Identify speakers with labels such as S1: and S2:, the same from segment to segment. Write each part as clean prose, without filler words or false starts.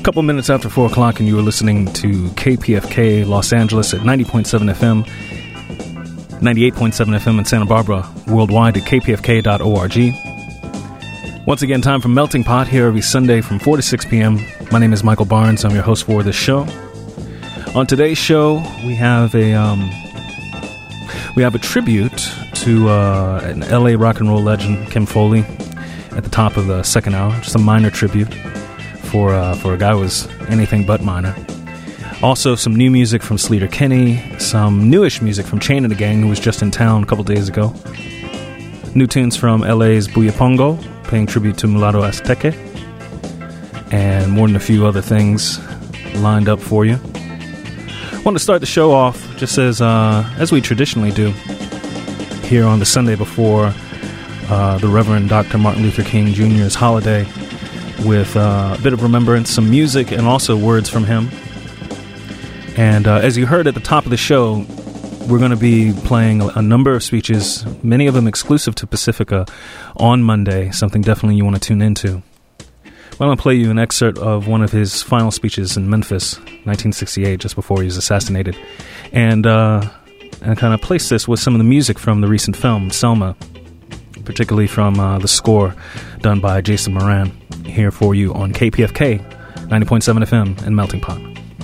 S1: Couple minutes after 4 o'clock, and you were listening to KPFK Los Angeles at 90.7 FM, 98.7 FM in Santa Barbara, worldwide at kpfk.org. Once again, time for Melting Pot here every Sunday from 4 to 6 p.m. My name is Michael Barnes. I'm your host for this show. On today's show, we have a tribute to an LA rock and roll legend, Kim Foley, at the top of the second hour. Just a minor tribute for a guy who was anything but minor. Also, some new music from Sleater Kinney, some newish music from Chain and the Gang, who was just in town a couple days ago. New tunes from LA's Buya Pongo, paying tribute to Mulatto Azteque, and more than a few other things lined up for you. I want to start the show off just as we traditionally do here on the Sunday before the Reverend Dr. Martin Luther King Jr.'s holiday, with a bit of remembrance, some music, and also words from him. And as you heard at the top of the show, we're going to be playing a number of speeches, many of them exclusive to Pacifica, on Monday, something definitely you want to tune into. Well, I'm going to play you an excerpt of one of his final speeches in Memphis, 1968, just before he was assassinated, and kind of place this with some of the music from the recent film, Selma, particularly from the score done by Jason Moran, here for you on KPFK 90.7 FM and Melting Pot.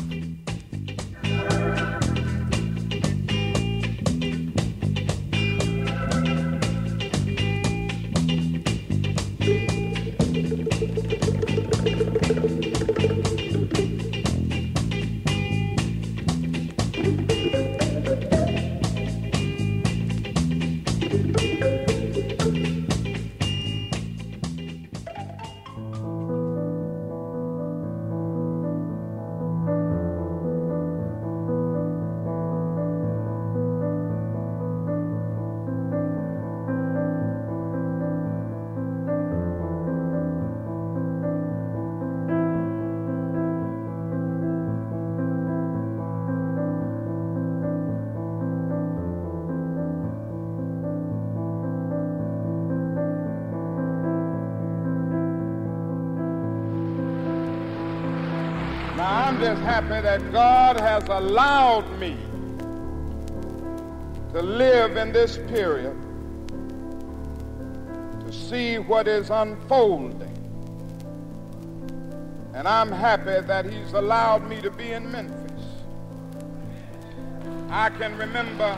S2: Happy that God has allowed me to live in this period to see what is unfolding, and I'm happy that he's allowed me to be in Memphis. I can remember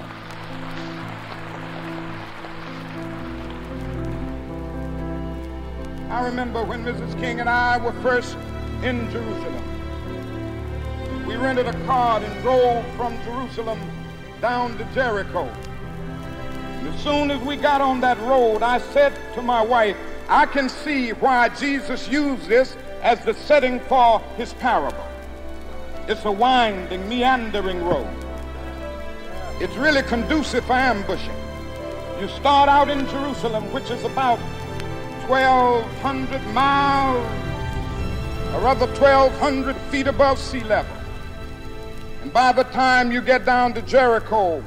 S2: when Mrs. King and I were first in Jerusalem. We rented a car and drove from Jerusalem down to Jericho. And as soon as we got on that road, I said to my wife, I can see why Jesus used this as the setting for his parable. It's a winding, meandering road. It's really conducive for ambushing. You start out in Jerusalem, which is about 1,200 miles, or rather 1,200 feet above sea level. And by the time you get down to Jericho,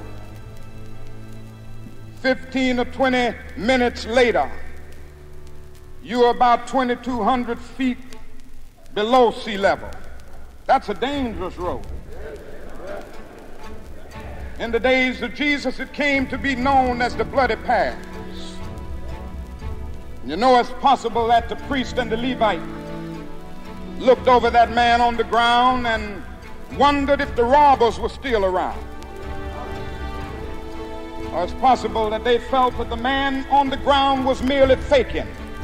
S2: 15 or 20 minutes later, you're about 2,200 feet below sea level. That's a dangerous road. In the days of Jesus, it came to be known as the Bloody Pass. You know, it's possible that the priest and the Levite looked over that man on the ground and wondered if the robbers were still around. Or it's possible that they felt that the man on the ground was merely faking.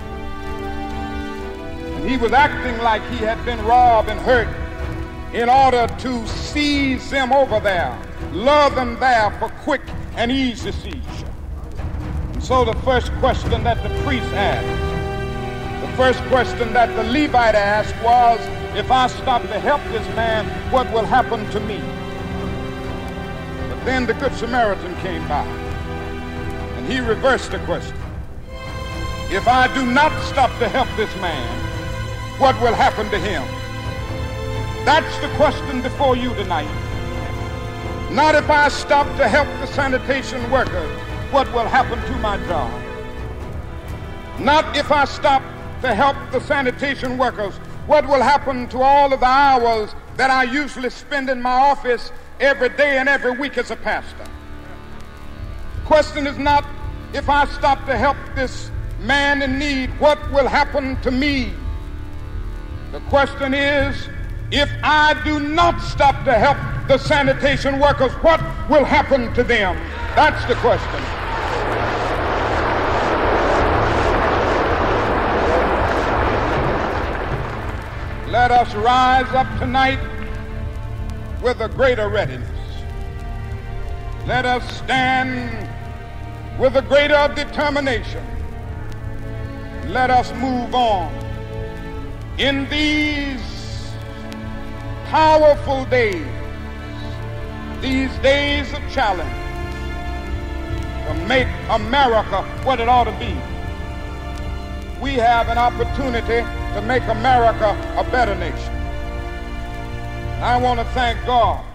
S2: And he was acting like he had been robbed and hurt in order to seize them over there, lure them there for quick and easy seizure. And so the first question that the priest asked, the first question that the Levite asked was, if I stop to help this man, what will happen to me? But then the Good Samaritan came by, and he reversed the question. If I do not stop to help this man, what will happen to him? That's the question before you tonight. Not if I stop to help the sanitation workers, what will happen to my job? Not if I stop to help the sanitation workers, What will happen to all of the hours that I usually spend in my office every day and every week as a pastor? The question is not if I stop to help this man in need, what will happen to me? The question is, if I do not stop to help the sanitation workers, what will happen to them? That's the question. Let us rise up tonight with a greater readiness. Let us stand with a greater determination. Let us move on in these powerful days, these days of challenge, to make America what it ought to be. We have an opportunity to make America a better nation. I want to thank God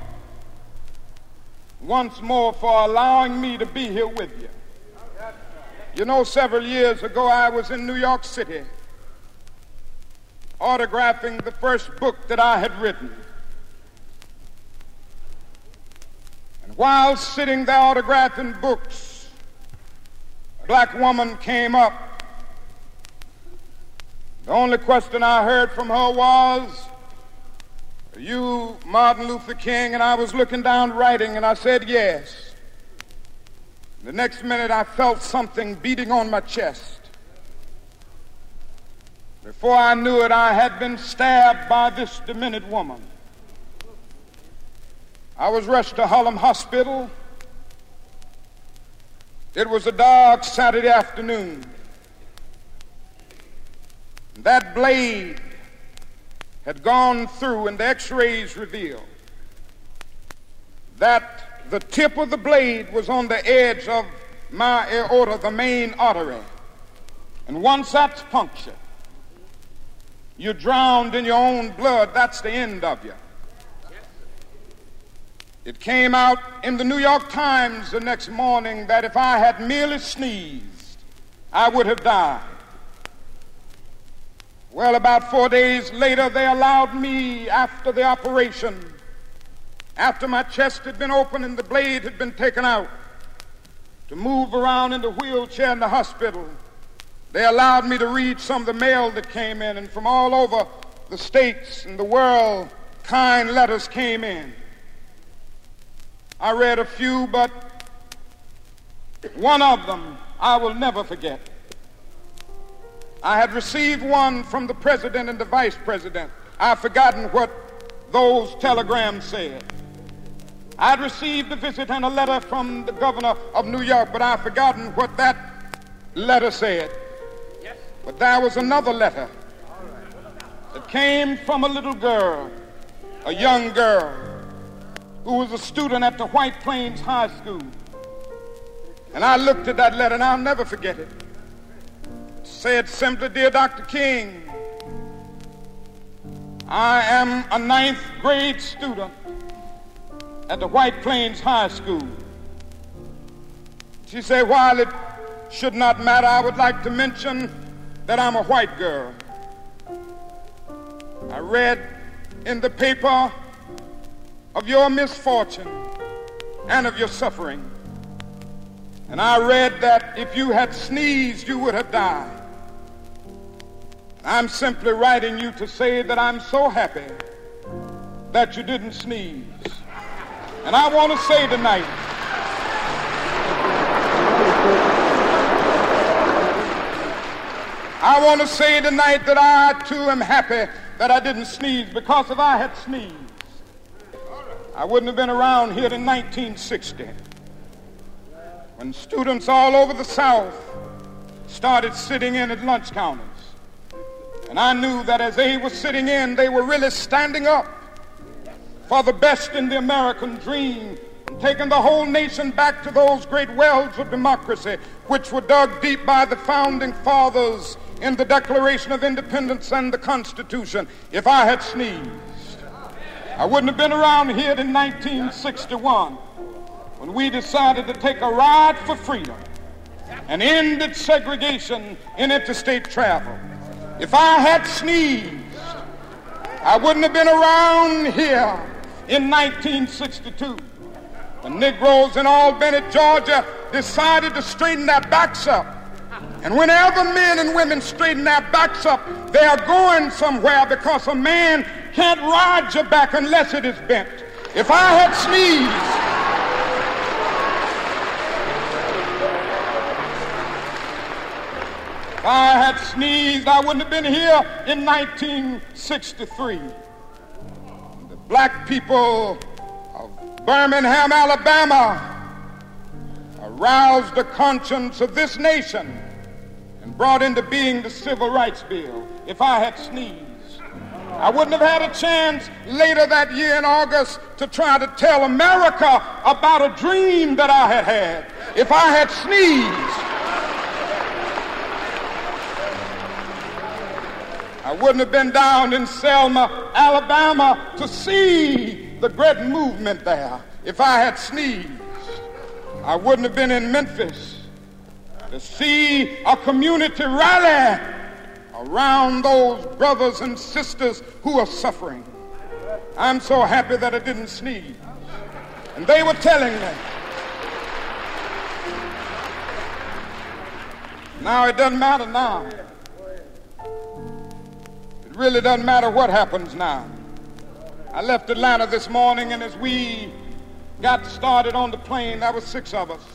S2: once more for allowing me to be here with you. You know, several years ago I was in New York City autographing the first book that I had written. And while sitting there autographing books, a black woman came up. The only question I heard from her was, "Are you Martin Luther King?" And I was looking down writing, and I said, "Yes." The next minute I felt something beating on my chest. Before I knew it, I had been stabbed by this demented woman. I was rushed to Harlem Hospital. It was a dark Saturday afternoon. That blade had gone through, and the x-rays revealed that the tip of the blade was on the edge of my aorta, the main artery. And once that's punctured, you're drowned in your own blood. That's the end of you. It came out in the New York Times the next morning that if I had merely sneezed, I would have died. Well, about 4 days later, they allowed me, after the operation, after my chest had been opened and the blade had been taken out, to move around in the wheelchair in the hospital. They allowed me to read some of the mail that came in, and from all over the states and the world, kind letters came in. I read a few, but one of them I will never forget. I had received one from the president and the vice president. I've forgotten what those telegrams said. I had received a visit and a letter from the governor of New York, but I've forgotten what that letter said. Yes. But there was another letter that came from a little girl, a young girl, who was a student at the White Plains High School. And I looked at that letter, and I'll never forget it. It said simply, "Dear Dr. King, I am a 9th grade student at the White Plains High School." She said, "While it should not matter, I would like to mention that I'm a white girl. I read in the paper of your misfortune and of your suffering. And I read that if you had sneezed, you would have died. I'm simply writing you to say that I'm so happy that you didn't sneeze." And I want to say tonight, that I too am happy that I didn't sneeze, because if I had sneezed, I wouldn't have been around here in 1960, when students all over the South started sitting in at lunch counters. And I knew that as they were sitting in, they were really standing up for the best in the American dream, and taking the whole nation back to those great wells of democracy which were dug deep by the founding fathers in the Declaration of Independence and the Constitution. If I had sneezed, I wouldn't have been around here in 1961, when we decided to take a ride for freedom and ended segregation in interstate travel. If I had sneezed, I wouldn't have been around here in 1962. The Negroes in Albany, Georgia decided to straighten their backs up. And whenever men and women straighten their backs up, they are going somewhere, because a man can't ride your back unless it is bent. If I had sneezed, I wouldn't have been here in 1963. The black people of Birmingham, Alabama, aroused the conscience of this nation and brought into being the Civil Rights Bill. If I had sneezed, I wouldn't have had a chance later that year in August to try to tell America about a dream that I had had. If I had sneezed, I wouldn't have been down in Selma, Alabama to see the great movement there. If I had sneezed, I wouldn't have been in Memphis to see a community rally around those brothers and sisters who are suffering. I'm so happy that I didn't sneeze. And they were telling me, now it doesn't matter now. It really doesn't matter what happens now. I left Atlanta this morning, and as we got started on the plane, there were 6 of us.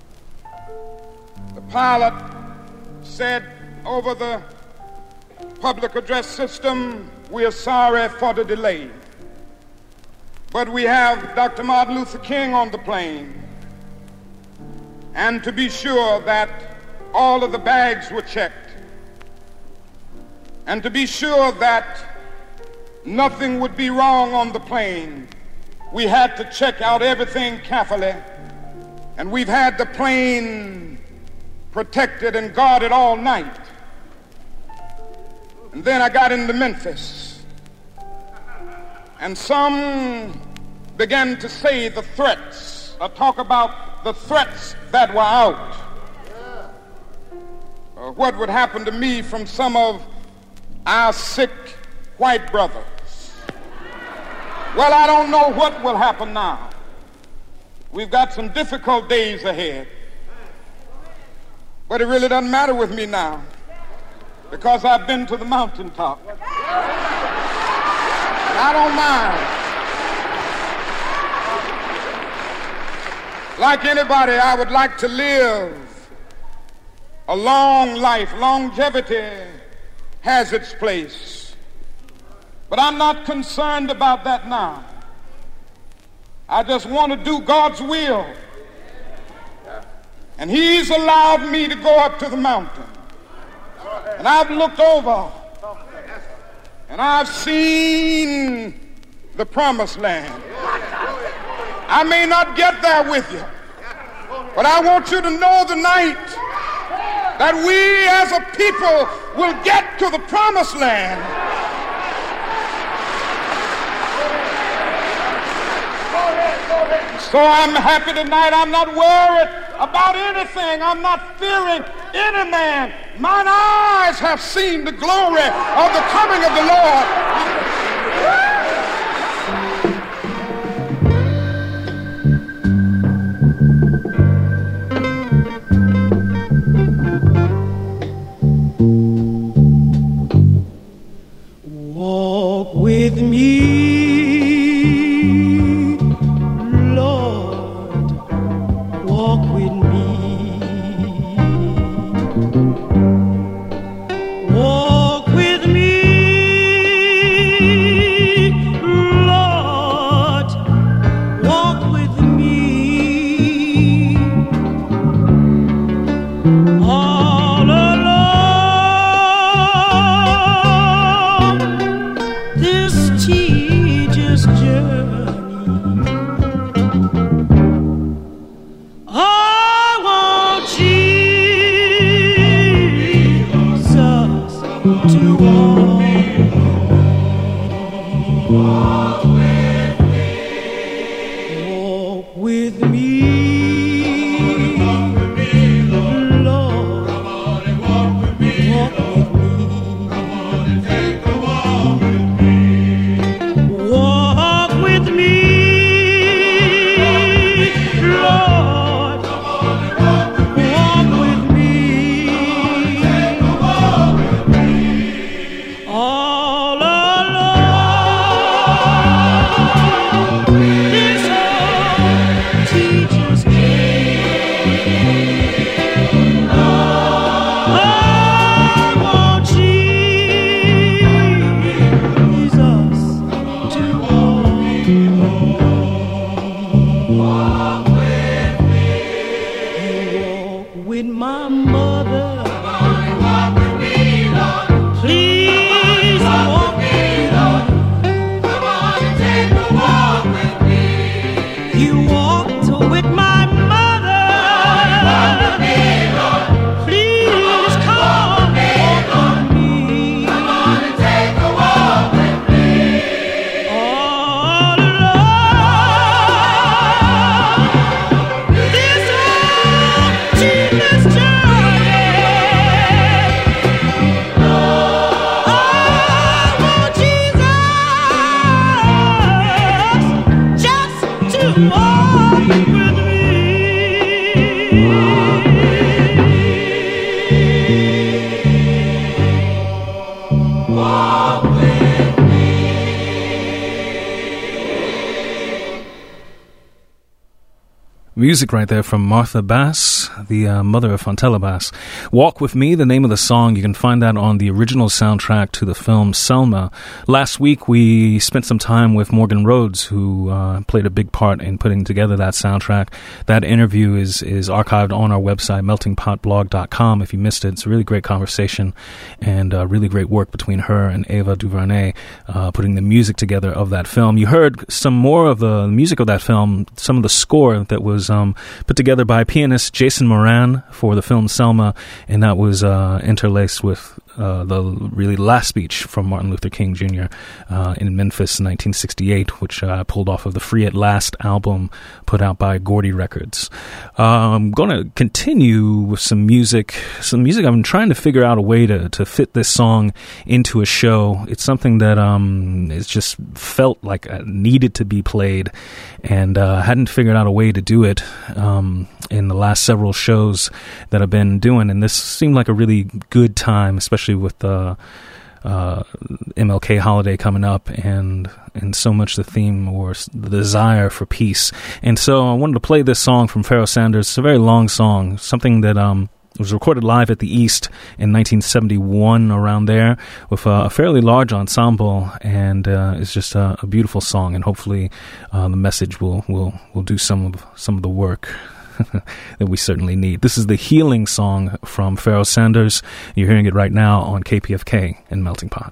S2: The pilot said over the public address system, "We are sorry for the delay, but we have Dr. Martin Luther King on the plane, and to be sure that all of the bags were checked, and to be sure that nothing would be wrong on the plane, we had to check out everything carefully, and we've had the plane protected and guarded all night." And then I got into Memphis, and some began to say the threats, or talk about the threats that were out. What would happen to me from some of our sick white brothers? Well, I don't know what will happen now. We've got some difficult days ahead. But it really doesn't matter with me now, because I've been to the mountaintop. I don't mind. Like anybody, I would like to live a long life. Longevity has its place. But I'm not concerned about that now. I just want to do God's will. And He's allowed me to go up to the mountain. And I've looked over, and I've seen the promised land. I may not get there with you, but I want you to know tonight that we as a people will get to the promised land. So I'm happy tonight. I'm not worried about anything. I'm not fearing any man. Mine eyes have seen the glory of the coming of the Lord.
S3: Walk with me, Lord, walk with me. Walk with me, Lord, walk with me. All along this tedious journey, I want Jesus to walk with me, Lord, my mother. Walk with me, Lord. Please walk with me, Lord. Come on and take a walk with me. You walked with my mother. Walk with me, Lord. Please come on, walk with me. Come on and take a walk with me. Oh, Lord, this old Jesus journey. I want Jesus just to walk with me. Walk with me.
S1: Music right there from Martha Bass, the mother of Fontella Bass. Walk With Me, the name of the song. You can find that on the original soundtrack to the film Selma. Last week, we spent some time with Morgan Rhodes, who played a big part in putting together that soundtrack. That interview is archived on our website, meltingpotblog.com. If you missed it, it's a really great conversation and really great work between her and Ava DuVernay putting the music together of that film. You heard some more of the music of that film, some of the score that was put together by pianist Jason Moran for the film Selma, and that was interlaced with the really last speech from Martin Luther King Jr. In Memphis in 1968, which pulled off of the Free at Last album put out by Gordy Records. I'm going to continue with some music. I've been trying to figure out a way to fit this song into a show. It's something that it's just felt like needed to be played, and hadn't figured out a way to do it in the last several shows that I've been doing, and this seemed like a really good time, especially with the MLK holiday coming up and so much the theme or the desire for peace. And so I wanted to play this song from Pharoah Sanders. It's a very long song, something that was recorded live at the East in 1971, around there, with a fairly large ensemble, and it's just a beautiful song, and hopefully the message will do some of the work that we certainly need. This is the Healing Song from Pharoah Sanders. You're hearing it right now on KPFK in Melting Pot.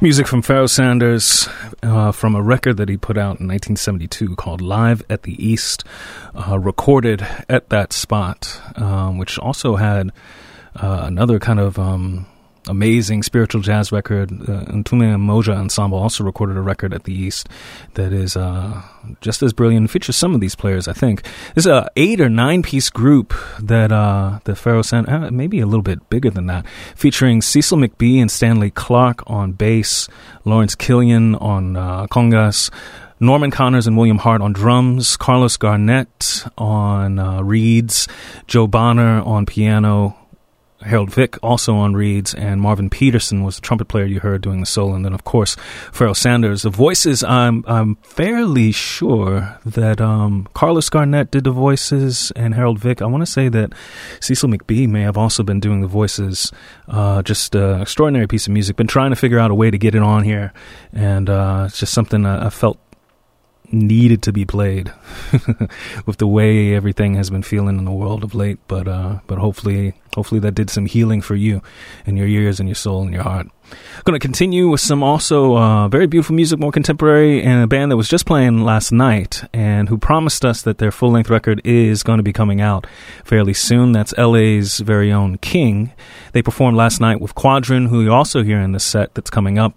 S1: Music from Pharoah Sanders from a record that he put out in 1972 called Live at the East, recorded at that spot, which also had another kind of amazing spiritual jazz record. Ntume Moja Ensemble also recorded a record at the East that is just as brilliant. It features some of these players, I think. There's a 8 or 9 piece group that the Pharoah Sanders, maybe a little bit bigger than that, featuring Cecil McBee and Stanley Clarke on bass, Lawrence Killian on congas, Norman Connors and William Hart on drums, Carlos Garnett on reeds, Joe Bonner on piano, Harold Vick also on reeds, and Marvin Peterson was the trumpet player you heard doing the solo, and then of course Pharoah Sanders. The voices, I'm fairly sure that Carlos Garnett did the voices and Harold Vick. I want to say that Cecil McBee may have also been doing the voices. Just an extraordinary piece of music. Been trying to figure out a way to get it on here, and it's just something I felt needed to be played with the way everything has been feeling in the world of late, but hopefully that did some healing for you and your ears and your soul and your heart. I'm going to continue with some also very beautiful music, more contemporary, and a band that was just playing last night and who promised us that their full-length record is going to be coming out fairly soon. That's LA's very own King. They performed last night with Quadron, who you also hear in the set that's coming up,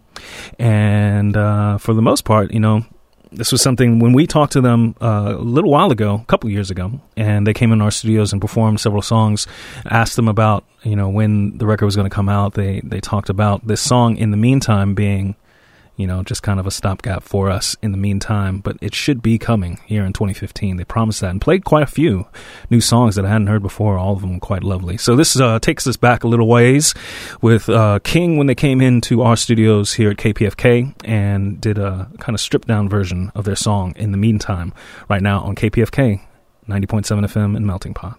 S1: and for the most part, you know, this was something when we talked to them a little while ago, a couple years ago, and they came in our studios and performed several songs, asked them about, you know, when the record was going to come out. They talked about this song In the Meantime being, you know, just kind of a stopgap for us in the meantime, but it should be coming here in 2015. They promised that and played quite a few new songs that I hadn't heard before, all of them quite lovely. So this takes us back a little ways with King when they came into our studios here at KPFK and did a kind of stripped down version of their song In the Meantime right now on KPFK 90.7 FM in Melting Pot.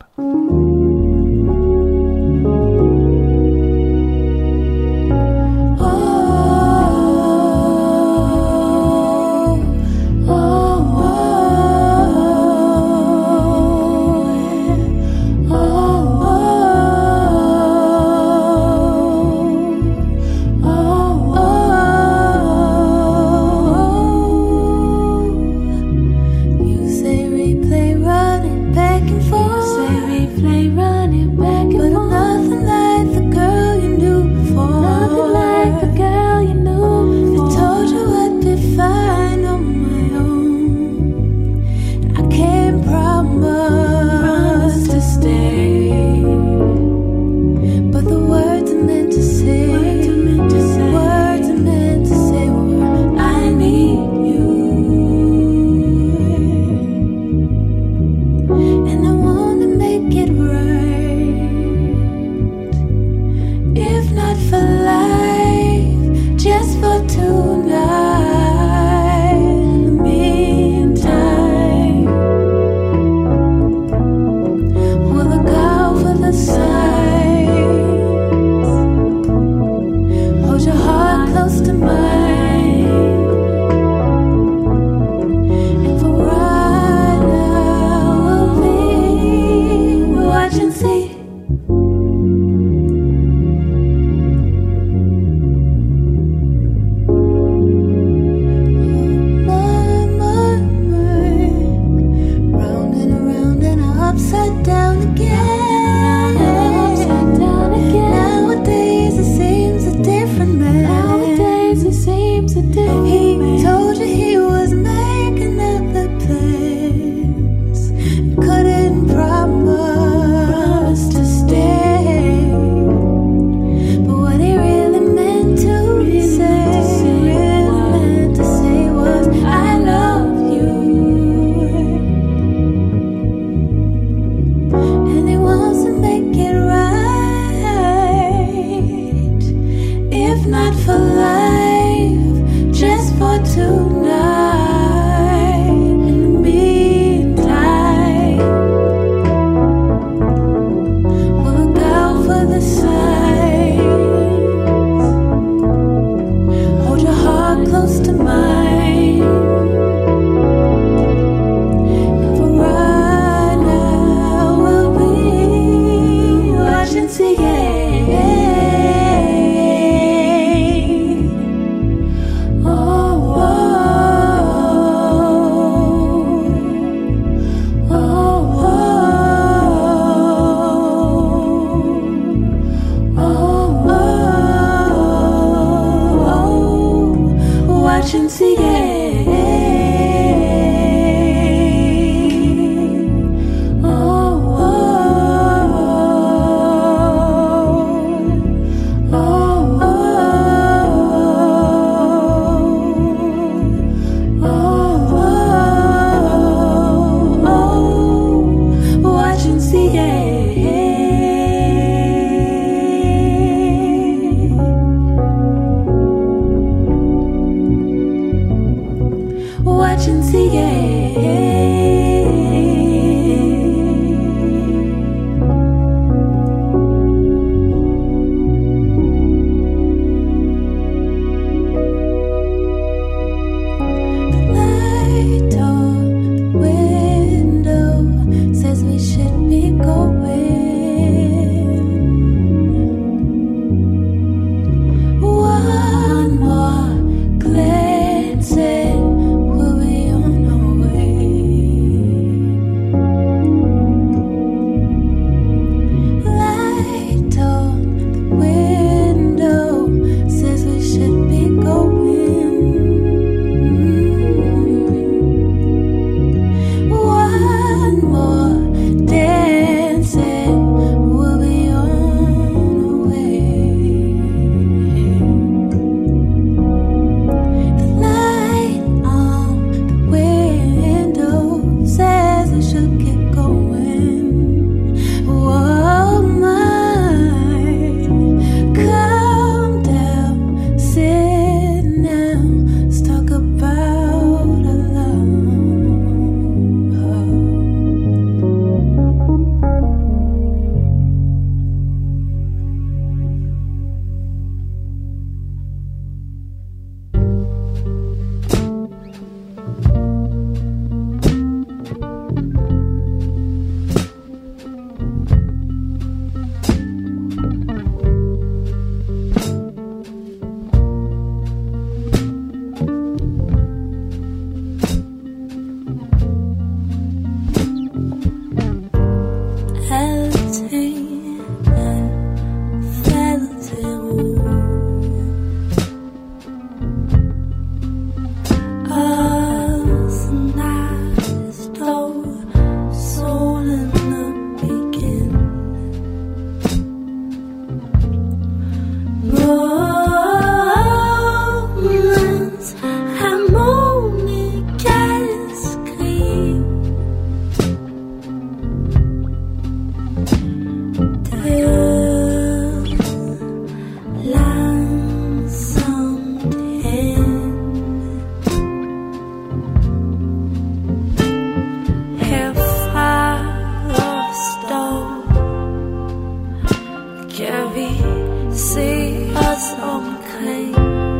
S4: se os omkring.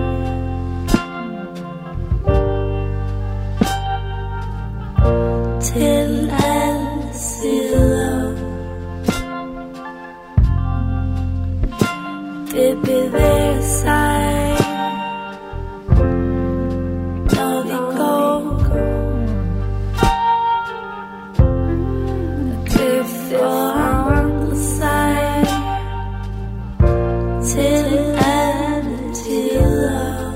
S4: Til alle sider. Det bevæger sig, når vi går. Det forandrer sig til alle tider.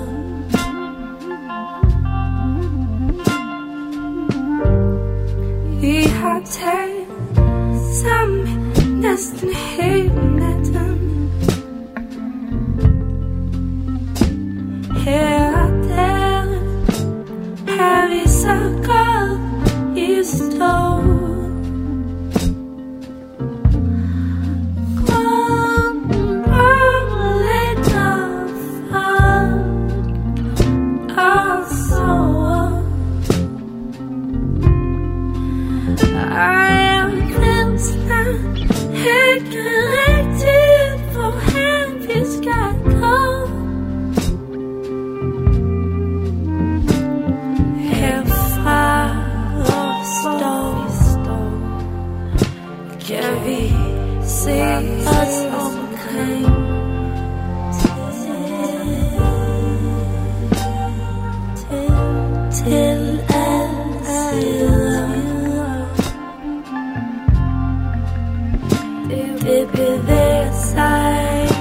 S4: Vi har talt sammen næsten hele natten. Her og der har vi så gået i stå. Grunden ligger folk og sover. Jeg ved snart ikke rigtigt, hvorhen vi skal gå. Herfra opstår, kan vi se os omkring. Til alle sider. Det bevæger sig,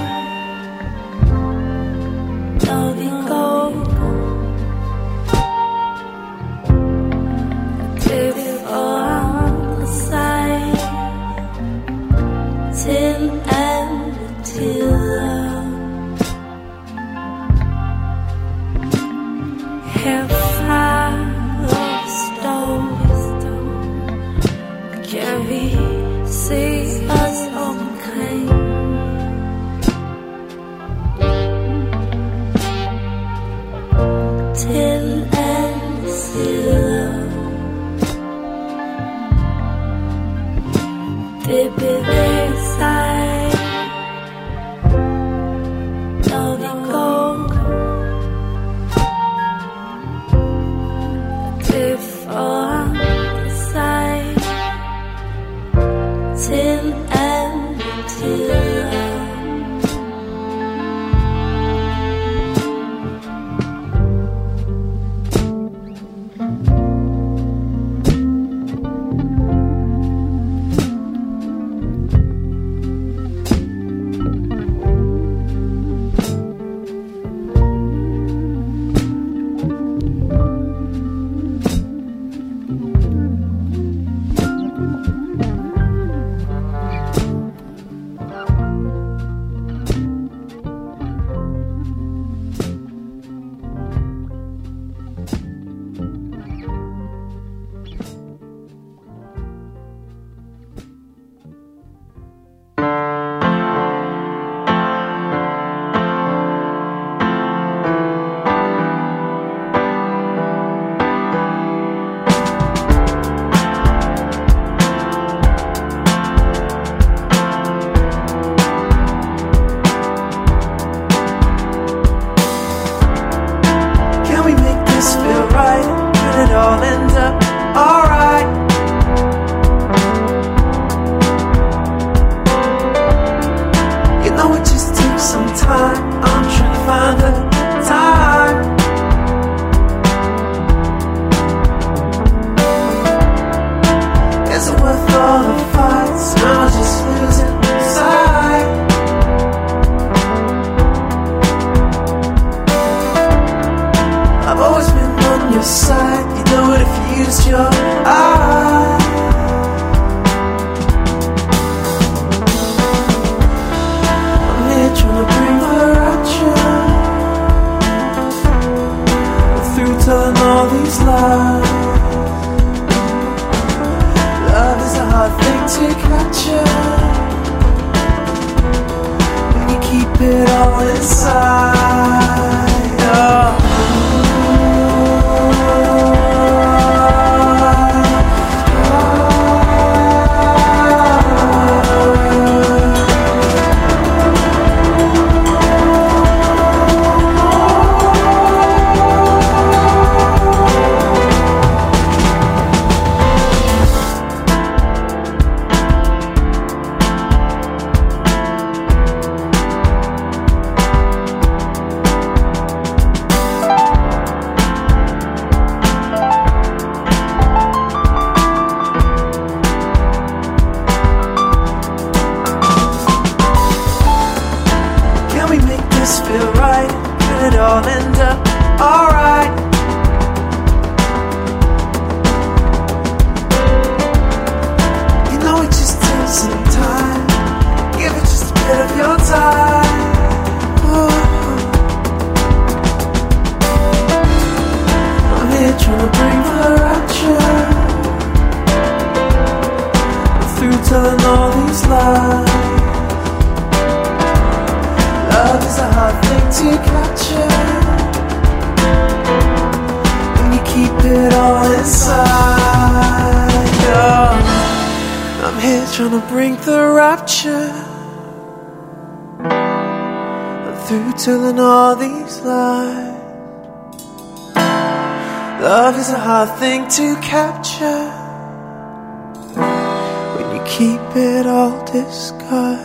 S4: når vi går. Det forandrer sig til alle tider. Herfra opstår, kan vi se os omkring. Til alle sider. Det bevæger sig, når vi går. Det forandrer sig til alle tider. It all inside.
S5: it all end up alright. You know it just takes some time. Give it just a bit of your time. I'm here trying to bring the rapture. I'm through telling all these lies. Love is a hard thing to capture when you keep it all inside. Yeah. I'm here trying to bring the rapture. I'm through telling all these lies. Love is a hard thing to capture when you keep it all disguised.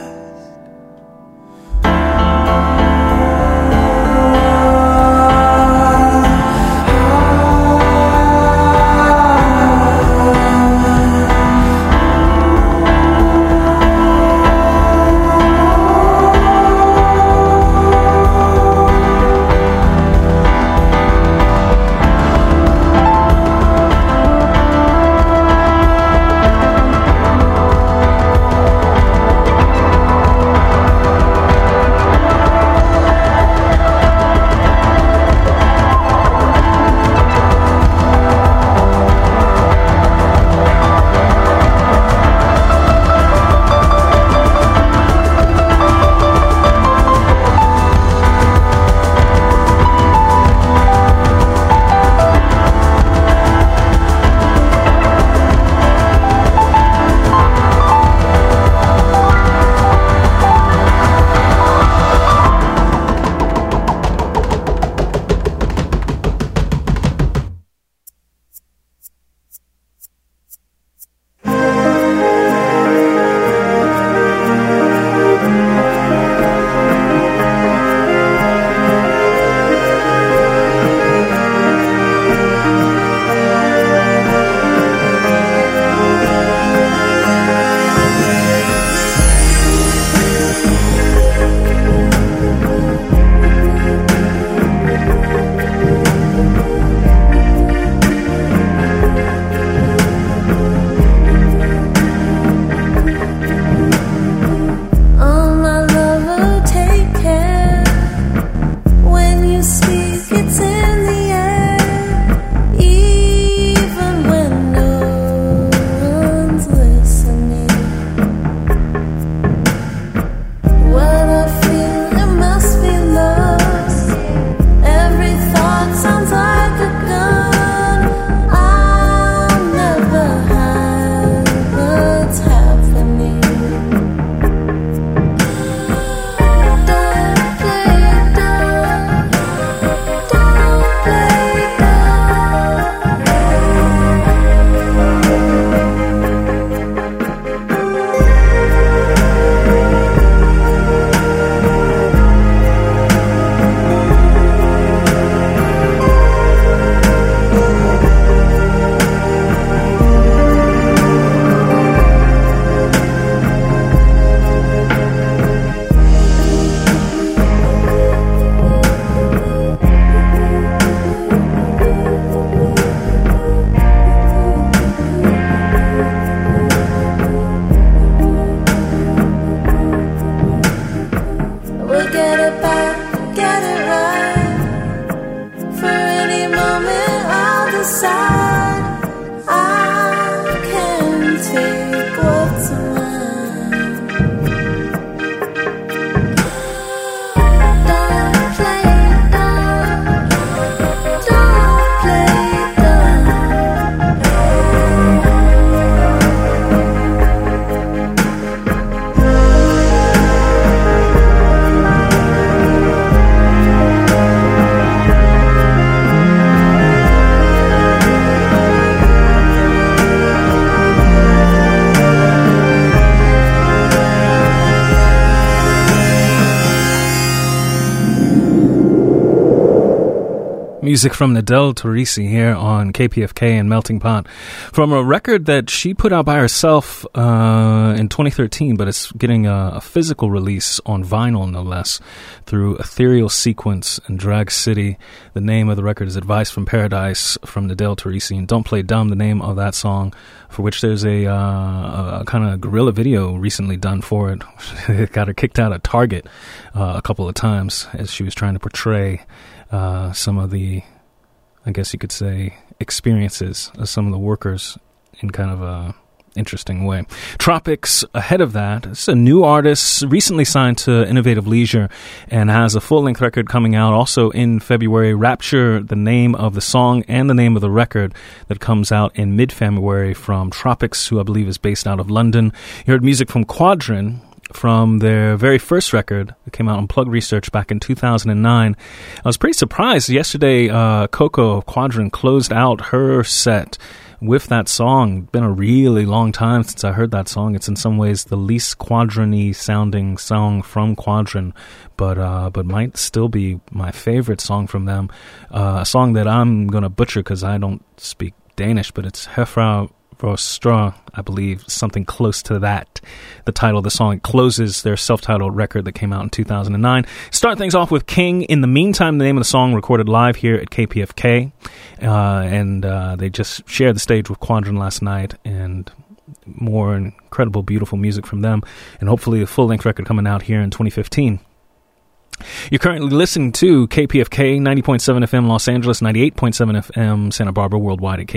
S1: Music from Nadel Teresi here on KPFK and Melting Pot from a record that she put out by herself in 2013, but it's getting a physical release on vinyl, no less, through Ethereal Sequence and Drag City. The name of the record is Advice from Paradise from Nadel Teresi, and Don't Play Dumb, the name of that song, for which there's a kind of guerrilla video recently done for it. It got her kicked out of Target a couple of times as she was trying to portray some of the, I guess you could say, experiences of some of the workers in kind of a interesting way. Tropics, ahead of that, it's a new artist, recently signed to Innovative Leisure and has a full-length record coming out also in February. Rapture, the name of the song and the name of the record that comes out in mid-February from Tropics, who I believe is based out of London. You heard music from Quadron, from their very first record that came out on Plug Research back in 2009. I was pretty surprised. Yesterday, Coco Quadron closed out her set with that song. Been a really long time since I heard that song. It's in some ways the least Quadron-y sounding song from Quadron, but might still be my favorite song from them. A song that I'm going to butcher because I don't speak Danish, but it's Herfra Vostra, I believe, something close to that. The title of the song closes their self-titled record that came out in 2009. Start things off with King. In the meantime, the name of the song recorded live here at KPFK, and they just shared the stage with Quadron last night, and more incredible, beautiful music from them, and hopefully a full-length record coming out here in 2015. You're currently listening to KPFK 90.7 FM Los Angeles, 98.7 FM Santa Barbara, worldwide at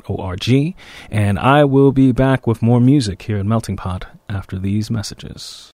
S1: kpfk.org. And I will be back with more music here at Melting Pot after these messages.